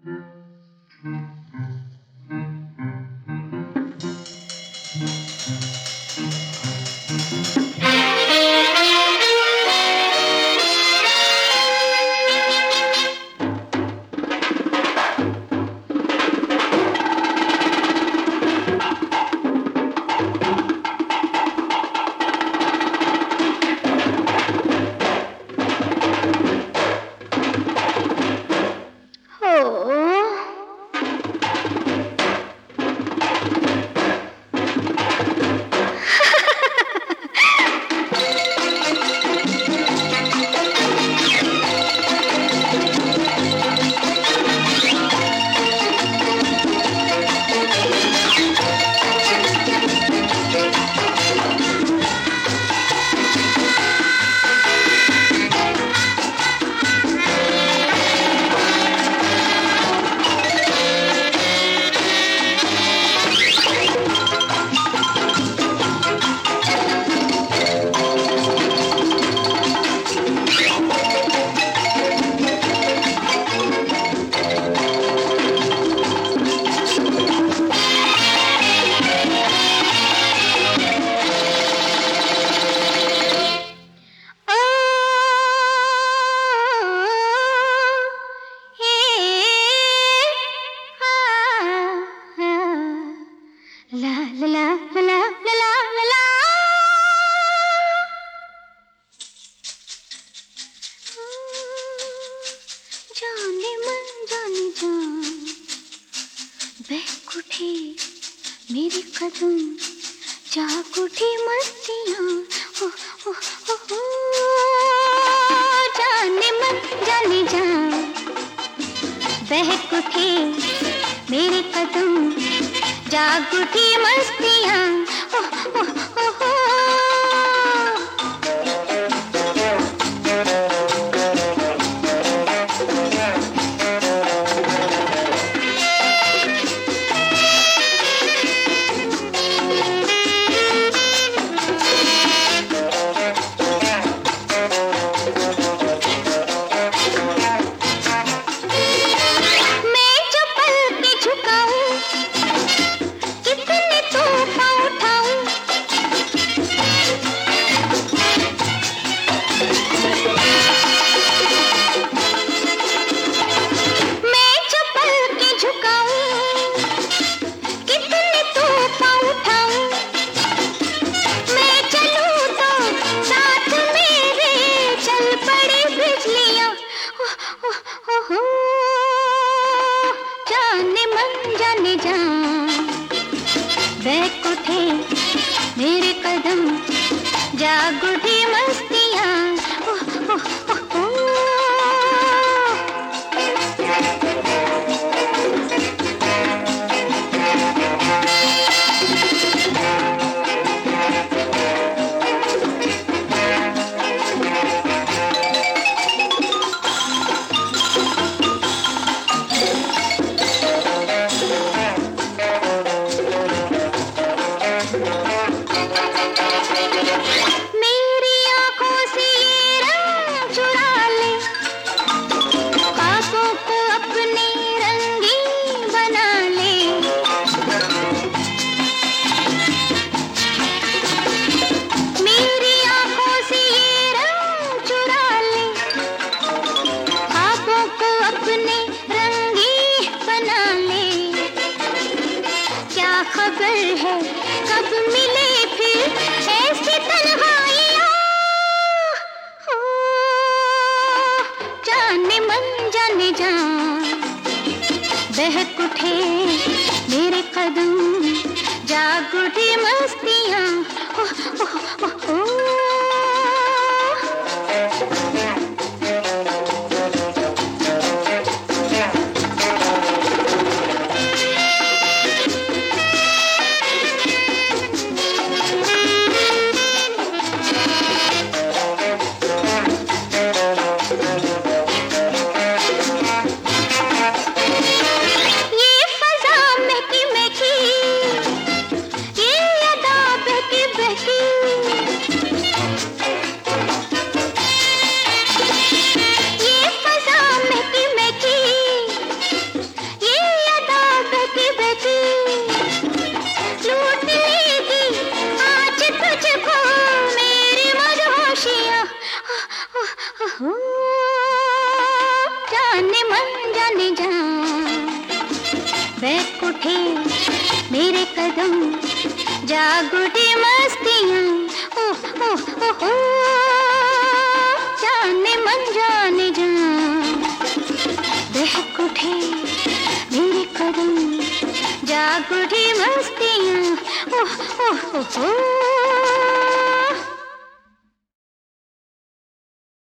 बहक उठे मेरे कदम, जाग उठी मस्तियाँ, ओ ओ ओ ओ, जाने मन जाने जा। बहक उठे मेरे कदम, जाग उठी मस्तियाँ, ओ ओ ओ ओ। बहक उठे मेरे कदम, जाग उठी मस्तियाँ, ओ ओ ओ ओ। मेरी आँखों से ये रंग चुरा ले, ख्वाबों को अपने रंगीन बना ले। मेरी आँखों से ये रंग चुरा ले, ख्वाबों को अपने रंगीन बना ले। क्या खबर है कब मिले फिर ऐसी तन्हाइयाँ, हो जाने मन जाने जा। बहक उठे मेरे कदम, जाग उठी मस्तियाँ, ओ ओ ओ ओ। बहक उठे मेरे कदम, जाग उठी मस्तियाँ, ओह ओह ओह ओह, जाने मन जाने जा, बहक उठे मेरे कदम, जाग उठी मस्तियाँ, ओह ओह ओह ओह।